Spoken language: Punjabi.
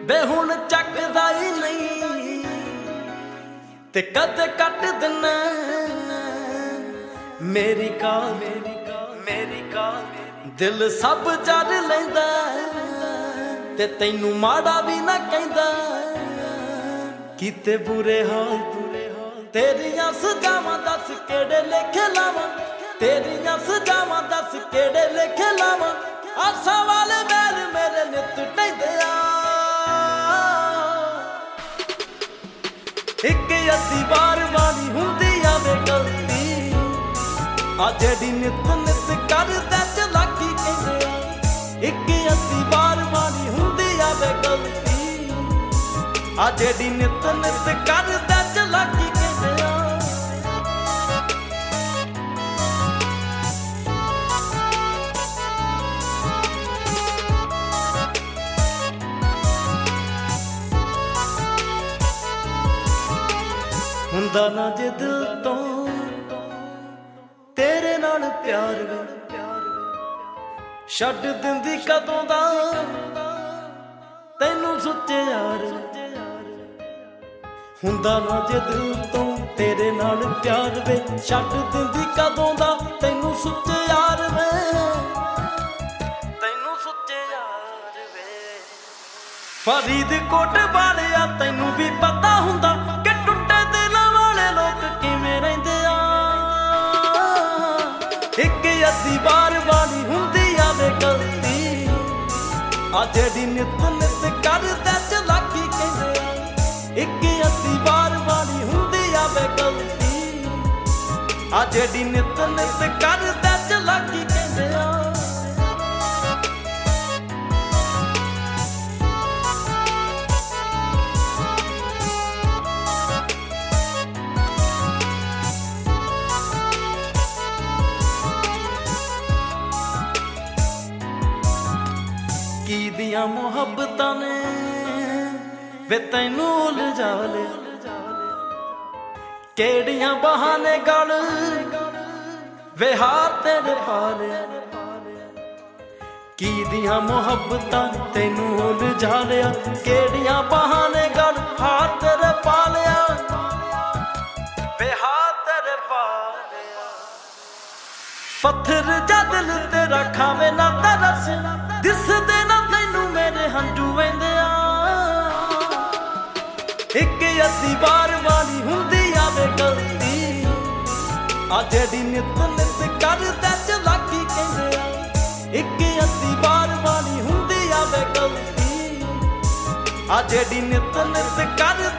ਵੇ ਹੁਣ ਚੱਕਦਾ ਹੀ ਨਹੀਂ ਤੇ ਕਦੇ ਕੱਟ ਦਿਨਾ ਮੇਰੀ ਕਾਲ ਦਿਲ ਸਭ ਜਰ ਲੈਂਦਾ ਤੇ ਤੈਨੂੰ ਮਾੜਾ ਵੀ ਨਾ ਕਹਿੰਦਾ ਕੀਤੇ ਬੁਰੇ ਹਾਲ ਤੇਰੀਆਂ ਸਜਾਵਾਂ ਦੱਸ ਕਿਹੜੇ ਲੇਖੇ ਲਾਵਾਂ ਤੇਰੀਆਂ ਸਜਾਵਾਂ ਦੱਸ ਕਿਹੜੇ ਲੇਖੇ ਲਾਵਾਂ ਆਸਾਂ ਵਾਲੇ ਮੈਲ ਮੇਰੇ ਨਿੱਤ ਢਹਿੰਦੇ ਆ ਇੱਕ ਅੱਧੀ ਵਾਰ ਵਾਲੀ ਹੁੰਦੀ ਆਵੇ ਗਲਤੀ ਆ ਜਿਹੜੀ ਨਿੱਤ ਕਰਦਾ ਚਲਾਕੀ ਕਹਿੰਦੇ ਆ ਇੱਕ ਅੱਧੀ ਵਾਰ ਵਾਲੀ ਹੁੰਦੀ ਆਵੇ ਗਲਤੀ ਆ ਜਿਹੜੀ ਨਿੱਤ ਕਰਦਾ ਚਲਾਕੀ ਕਹਿੰਦੇ ਆ ਹੁੰਦਾ ਨਾ ਜੇ ਦਿਲ ਤੋਂ ਤੇਰੇ ਨਾਲ ਪਿਆਰ ਵੇ ਛੱਡ ਦਿੰਦੀ ਕਦੋਂ ਦਾ ਤੈਨੂੰ ਸੁੱਚੇ ਯਾਰ ਹੁੰਦਾ ਨਾ ਜੇ ਦਿਲ ਤੋਂ ਤੇਰੇ ਨਾਲ ਪਿਆਰ ਵੇ ਛੱਡ ਦਿੰਦੀ ਕਦੋਂ ਦਾ ਤੈਨੂੰ ਸੁੱਚੇ ਯਾਰ ਵੇ ਤੈਨੂੰ ਸੁੱਚੇ ਯਾਰ ਵੇ ਫਰੀਦਕੋਟ ਵਾਲਿਆ ਤੈਨੂੰ ਵੀ ਪਤਾ ਹੁੰਦਾ ਕਿ ਟੁੱਟੇ ਦਿਲਾਂ ਵਾਲੇ ਲੋਕ ਕਿਵੇਂ ਰਹਿੰਦੇ ਆ ਇੱਕ ਅੱਧੀ ਵਾਰ ਵਾਲੀ ਹੁੰਦੀ ਆਵੇ ਗਲਤੀ ਆ ਜਿਹੜੀ ਨਿੱਤ ਕਰਦਾ ਚਲਾਕੀ ਕਹਿੰਦੇ ਆ ਇੱਕ ਅੱਧੀ ਵਾਰ ਵਾਲੀ ਹੁੰਦੀ ਆਵੇ ਗਲਤੀ ਆ ਜਿਹੜੀ ਨਿੱਤ ਕਰਦਾ ਚਲਾਕੀ ਕਹਿੰਦੇ ਆ ਕੀ ਦੀਆਂ ਮੁਹੱਬਤਾਂ ਨੇ ਵੇ ਤੈਨੂੰ ਉਲਝਾ ਲਿਆ ਕਿਹੜੀਆਂ ਬਹਾਨੇ ਗਲ ਵੇ ਹਾਰ ਤੇਰੇ ਪਾ ਲਿਆ ਕੀ ਦੀਆਂ ਮੁਹੱਬਤਾਂ ਤੈਨੂੰ ਉਲਝਾ ਲਿਆ ਕਿਹੜੀਆਂ ਬਹਾਨੇ ਗਲ ਹਾਰ ਤੇਰੇ ਪਾ ਲਿਆ ਵੇ ਹਾਰ ਤੇਰੇ ਪਾ ਲਿਆ ਪੱਥਰ ਜਾ ਦਿਲ ਤੇਰਾ ਖਾਵੇ ਨਾ ਤਰਸ ਦਿਸਦੇ ਨਾ ਤੈਨੂੰ ਮੇਰੇ ਹੰਝੂ ਵਹਿੰਦੇ ਆ ਇੱਕ ਅੱਧੀ ਵਾਰ ਵਾਲੀ ਹੁੰਦੀ ਆਵੇ ਗਲਤੀ ਆ ਜਿਹੜੀ ਨਿੱਤ ਕਰਦਾ ਚਲਾਕੀ ਕਹਿੰਦੇ ਆ ਇੱਕ ਅੱਧੀ ਵਾਰ ਵਾਲੀ ਹੁੰਦੀ ਆਵੇ ਗਲਤੀ ਆ ਜਿਹੜੀ ਨਿੱਤ ਕਰਦਾ